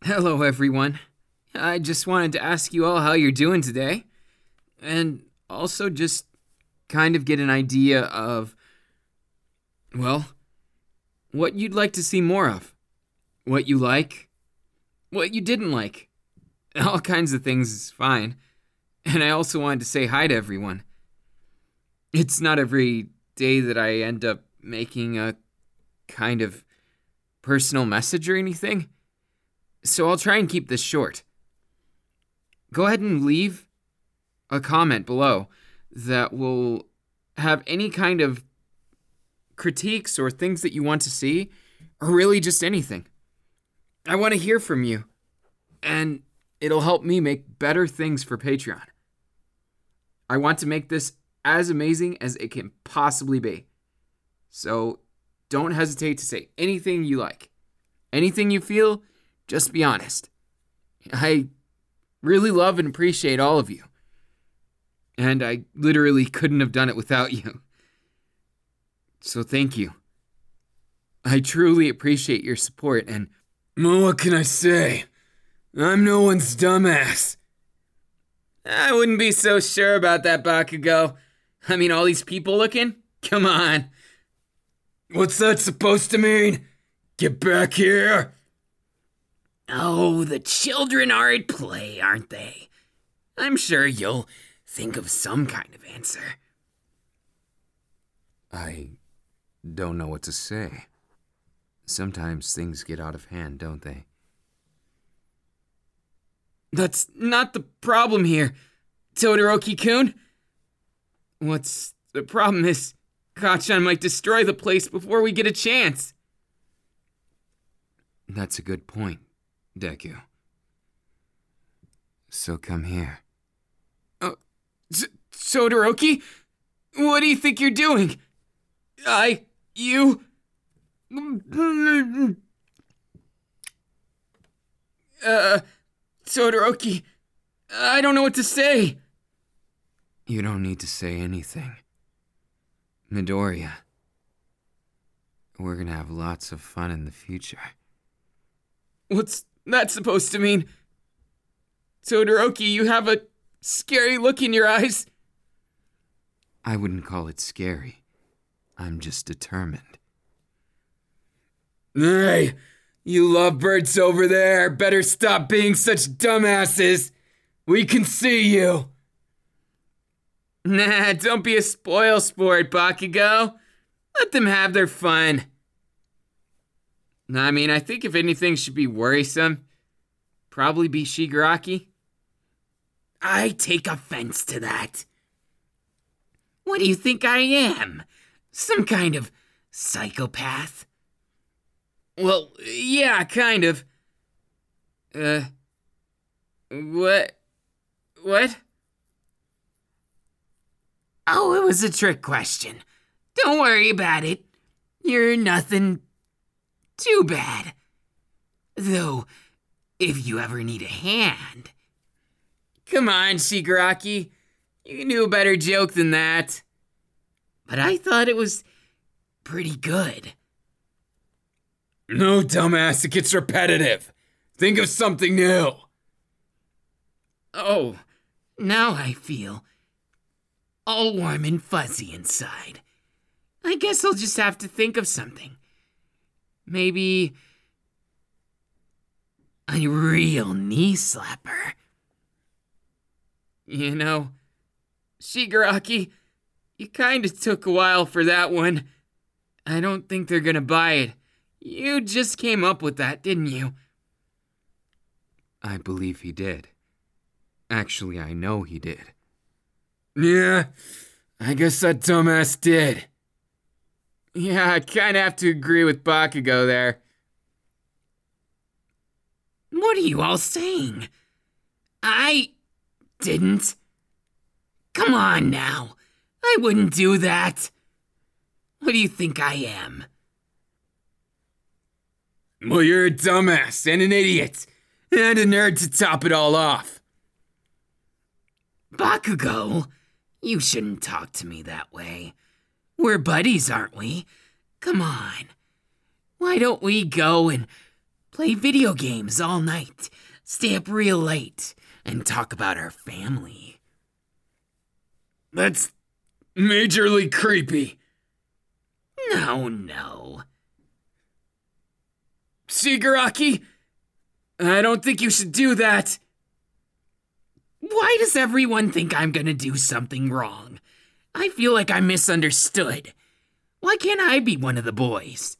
Hello, everyone. I just wanted to ask you all how you're doing today, and also just kind of get an idea of, well, what you'd like to see more of, what you like, what you didn't like. All kinds of things is fine. And I also wanted to say hi to everyone. It's not every day that I end up making a kind of personal message or anything, so I'll try and keep this short. Go ahead and leave a comment below that will have any kind of critiques or things that you want to see, or really just anything. I want to hear from you, and it'll help me make better things for Patreon. I want to make this as amazing as it can possibly be. So don't hesitate to say anything you like. Anything you feel, just be honest. I really love and appreciate all of you. And I literally couldn't have done it without you. So thank you. I truly appreciate your support, and well, what can I say? I'm no one's dumbass. I wouldn't be so sure about that, Bakugo. I mean, all these people looking? Come on. What's that supposed to mean? Get back here! Oh, the children are at play, aren't they? I'm sure you'll think of some kind of answer. I don't know what to say. Sometimes things get out of hand, don't they? That's not the problem here, Todoroki-kun. What's the problem is Kacchan might destroy the place before we get a chance. That's a good point, Deku. So come here. Todoroki? What do you think you're doing? Todoroki, I don't know what to say. You don't need to say anything. Midoriya, we're gonna have lots of fun in the future. What's that supposed to mean? Todoroki, you have a scary look in your eyes. I wouldn't call it scary. I'm just determined. Hey, you lovebirds over there, better stop being such dumbasses. We can see you. Nah, don't be a spoil sport, Bakugo. Let them have their fun. I mean, I think if anything should be worrisome, probably be Shigaraki. I take offense to that. What do you think I am? Some kind of psychopath? Well, yeah, kind of. What? Oh, it was a trick question. Don't worry about it. You're nothing too bad. Though, if you ever need a hand... Come on, Shigaraki. You can do a better joke than that. But I thought it was pretty good. No, dumbass, it gets repetitive. Think of something new. Oh, now I feel all warm and fuzzy inside. I guess I'll just have to think of something. Maybe a real knee slapper. You know, Shigaraki, you kind of took a while for that one. I don't think they're gonna buy it. You just came up with that, didn't you? I believe he did. Actually, I know he did. Yeah, I guess that dumbass did. Yeah, I kinda have to agree with Bakugo there. What are you all saying? I didn't. Come on now. I wouldn't do that. What do you think I am? Well, you're a dumbass and an idiot. And a nerd to top it all off. Bakugo, you shouldn't talk to me that way. We're buddies, aren't we? Come on. Why don't we go and play video games all night, stay up real late, and talk about our family. That's majorly creepy. No. Shigaraki, I don't think you should do that. Why does everyone think I'm gonna do something wrong? I feel like I'm misunderstood. Why can't I be one of the boys?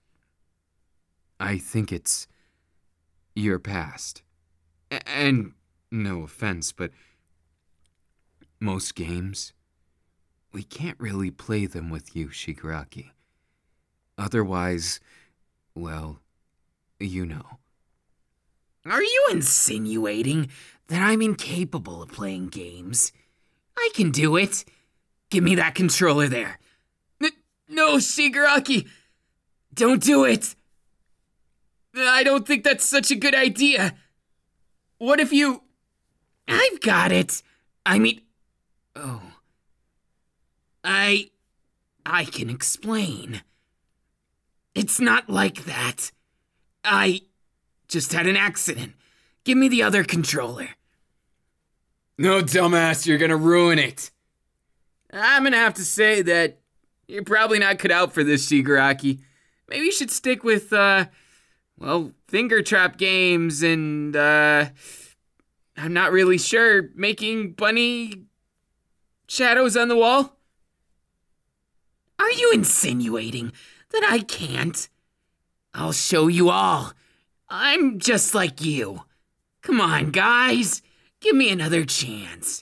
I think it's your past. And no offense, but most games, we can't really play them with you, Shigaraki. Otherwise, well, you know. Are you insinuating that I'm incapable of playing games? I can do it. Give me that controller there. No, Shigaraki, don't do it. I don't think that's such a good idea. What if you... I've got it. Oh. I can explain. It's not like that. I just had an accident. Give me the other controller. No, dumbass, you're gonna ruin it. I'm gonna have to say that you're probably not cut out for this, Shigaraki. Maybe you should stick with, finger trap games and, I'm not really sure, making bunny shadows on the wall? Are you insinuating that I can't? I'll show you all. I'm just like you. Come on, guys. Give me another chance.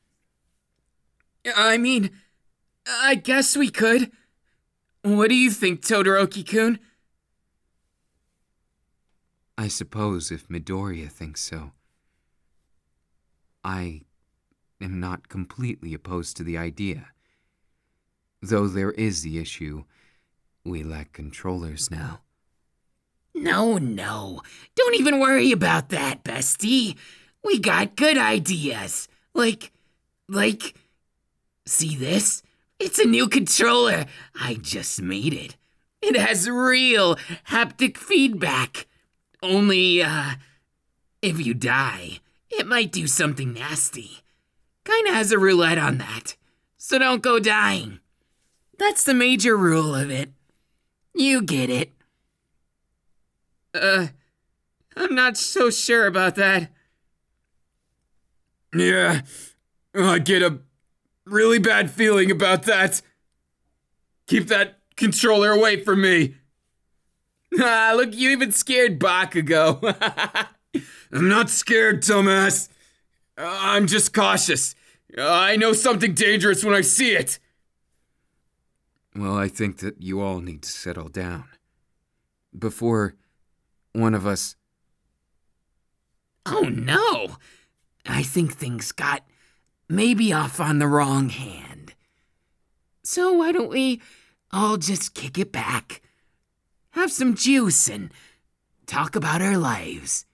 I guess we could. What do you think, Todoroki-kun? I suppose if Midoriya thinks so. I am not completely opposed to the idea. Though there is the issue, we lack controllers now. No. Don't even worry about that, bestie. We got good ideas. Like, see this? It's a new controller. I just made it. It has real haptic feedback. Only, if you die, it might do something nasty. Kinda has a roulette on that. So don't go dying. That's the major rule of it. You get it. I'm not so sure about that. Yeah, I get a really bad feeling about that. Keep that controller away from me. Look, you even scared Bakugo. I'm not scared, dumbass. I'm just cautious. I know something dangerous when I see it. Well, I think that you all need to settle down. Before one of us... Oh no! I think things got maybe off on the wrong hand. So why don't we all just kick it back, have some juice, and talk about our lives?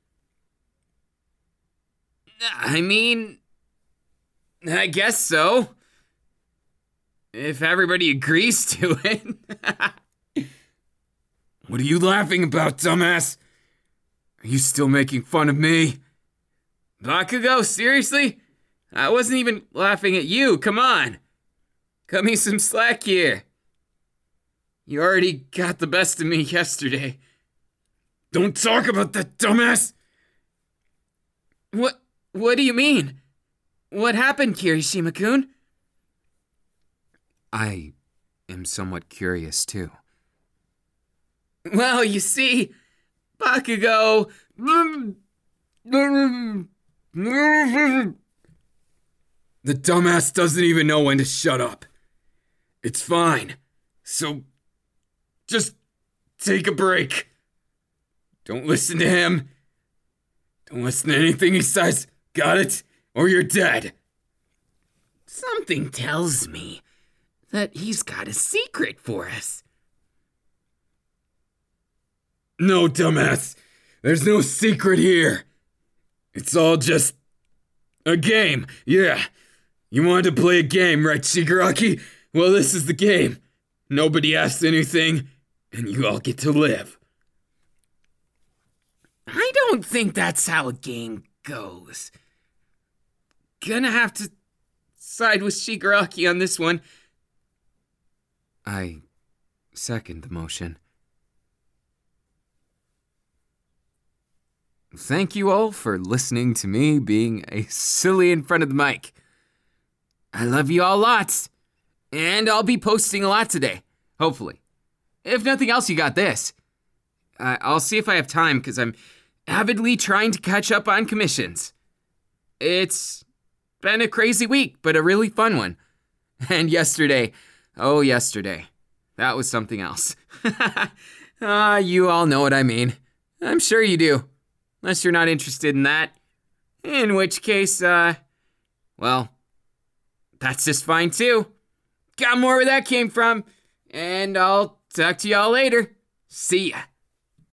I guess so. If everybody agrees to it. What are you laughing about, dumbass? Are you still making fun of me? Bakugo, seriously? I wasn't even laughing at you, come on. Cut me some slack here. You already got the best of me yesterday. Don't talk about that, dumbass! What do you mean? What happened, Kirishima-kun? I am somewhat curious, too. Well, you see, Bakugo... The dumbass doesn't even know when to shut up. It's fine. So, just take a break. Don't listen to him. Don't listen to anything he says. Got it? Or you're dead. Something tells me that he's got a secret for us. No, dumbass. There's no secret here. It's all just a game. Yeah. You wanted to play a game, right, Shigaraki? Well, this is the game. Nobody asks anything, and you all get to live. don't think that's how a game goes. Gonna have to side with Shigaraki on this one. I second the motion. Thank you all for listening to me being a silly in front of the mic. I love you all lots. And I'll be posting a lot today, hopefully. If nothing else, you got this. I'll see if I have time, because I'm avidly trying to catch up on commissions. It's been a crazy week, but a really fun one. And yesterday, that was something else. You all know what I mean. I'm sure you do. Unless you're not interested in that. In which case, well, that's just fine too. Got more where that came from. And I'll talk to y'all later. See ya.